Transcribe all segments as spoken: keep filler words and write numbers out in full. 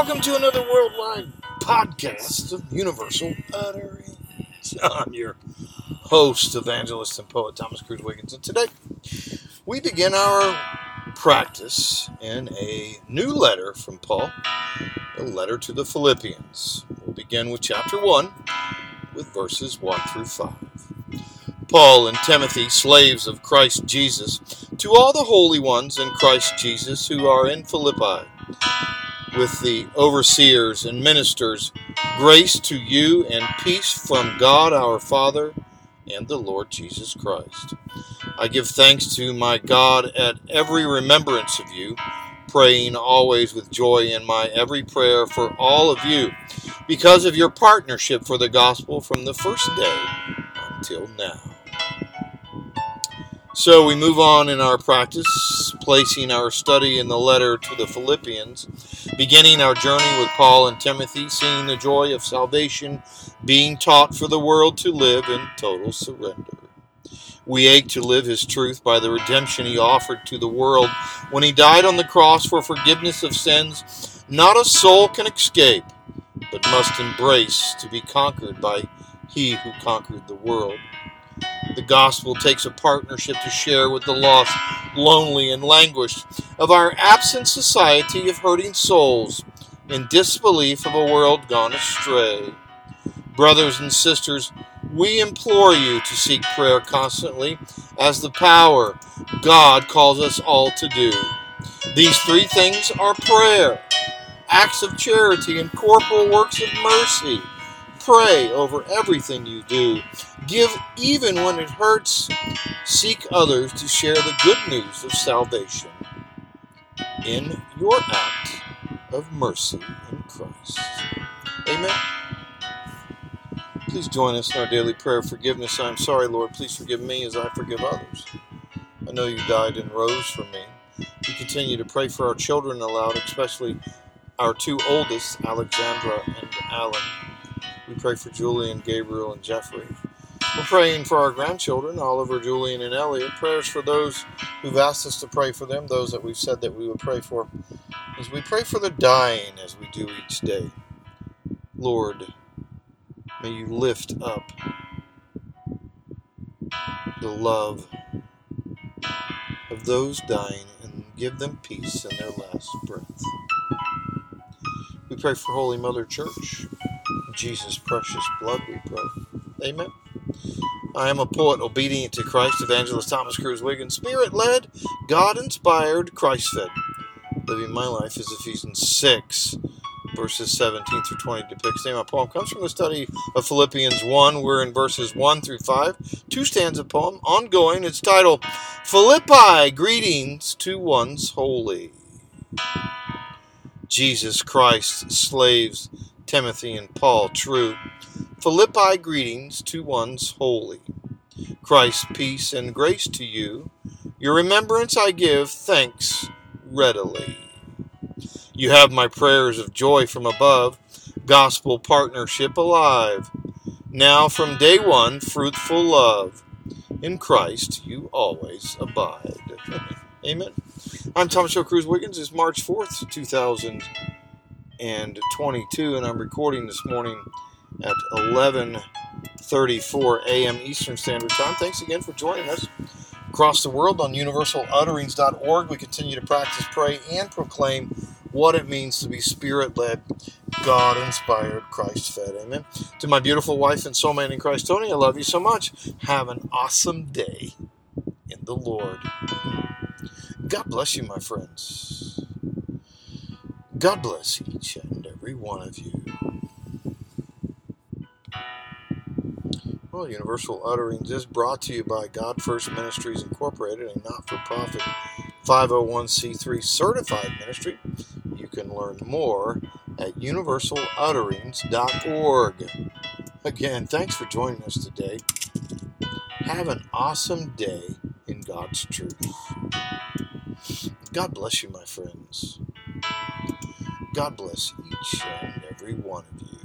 welcome to another worldwide podcast of Universal Utterings. I'm your host, evangelist, and poet Thomas Cruz Wiggins, and today we begin our practice in a new letter from Paul, a letter to the Philippians. We'll begin with chapter one, with verses one through five. Paul and Timothy, slaves of Christ Jesus, to all the holy ones in Christ Jesus who are in Philippi, with the overseers and ministers, grace to you and peace from God our Father and the Lord Jesus Christ. I give thanks to my God at every remembrance of you, praying always with joy in my every prayer for all of you, because of your partnership for the gospel from the first day until now. So we move on in our practice, placing our study in the letter to the Philippians, beginning our journey with Paul and Timothy, seeing the joy of salvation being taught for the world to live in total surrender. We ache to live his truth by the redemption he offered to the world when he died on the cross for forgiveness of sins not a soul can escape, but must embrace to be conquered by he who conquered the world. The gospel takes a partnership to share with the lost, lonely, and languished of our absent society of hurting souls in disbelief of a world gone astray. Brothers and sisters, we implore you to seek prayer constantly as the power God calls us all to do. These three things are prayer, acts of charity, and corporal works of mercy. Pray over everything you do. Give even when it hurts. Seek others to share the good news of salvation in your act of mercy in Christ. Amen. Please join us in our daily prayer of forgiveness. I'm sorry, Lord. Please forgive me as I forgive others. I know you died and rose for me. We continue to pray for our children aloud, especially our two oldest, Alexandra and Alan. We pray for Julian, Gabriel, and Jeffrey. We're praying for our grandchildren, Oliver, Julian, and Elliot. Prayers for those who've asked us to pray for them, those that we've said that we would pray for, as we pray for the dying as we do each day. Lord, may you lift up the love of those dying and give them peace in their last breath. We pray for Holy Mother Church. In Jesus' precious blood we pray. Amen. I am a poet obedient to Christ, evangelist Thomas Cruz Wiggins, spirit-led, God-inspired, Christ-fed. Living my life as Ephesians six, verses seventeen through twenty depicts. My poem comes from the study of Philippians one. We're in verses one through five. Two stanza poem, ongoing. It's titled, Philippi, Greetings to Ones Holy. Jesus Christ, slaves, Timothy and Paul, true. Philippi, greetings to ones holy. Christ's peace and grace to you. Your remembrance I give thanks readily. You have my prayers of joy from above, gospel partnership alive. Now from day one, fruitful love. In Christ you always abide. Amen. I'm Thomas Cruz Wiggins. It's March fourth, two thousand twenty-two, and I'm recording this morning at eleven thirty-four a.m. Eastern Standard Time. Thanks again for joining us across the world on universal utterings dot org. We continue to practice, pray, and proclaim what it means to be spirit-led, God-inspired, Christ-fed. Amen. To my beautiful wife and soulmate in Christ, Tony, I love you so much. Have an awesome day in the Lord. God bless you, my friends. God bless each and every one of you. Well, Universal Utterings is brought to you by God First Ministries Incorporated, a not-for-profit five oh one c three certified ministry. You can learn more at universal utterings dot org. Again, thanks for joining us today. Have an awesome day in God's truth. God bless you, my friends. God bless each and every one of you.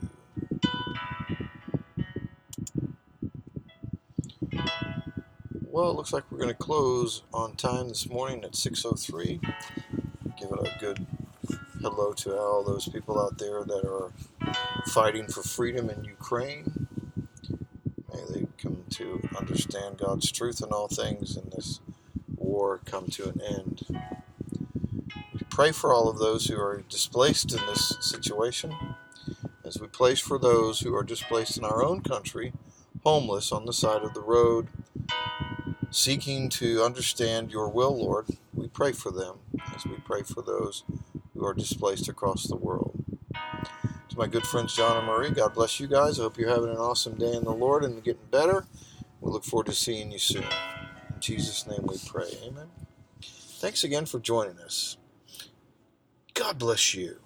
Well, it looks like we're going to close on time this morning at six oh three. Give it a good Hello to all those people out there that are fighting for freedom in Ukraine. May they come to understand God's truth in all things and this war come to an end. We pray for all of those who are displaced in this situation, as we place for those who are displaced in our own country, homeless on the side of the road, seeking to understand your will, Lord. We pray for them as we pray for those who are displaced across the world. To my good friends John and Marie, God bless you guys. I hope you're having an awesome day in the Lord and getting better. We look forward to seeing you soon. In Jesus' name we pray. Amen. Thanks again for joining us. God bless you.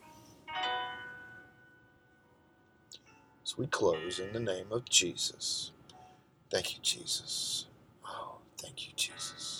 As we close in the name of Jesus. Thank you, Jesus. Oh, thank you, Jesus.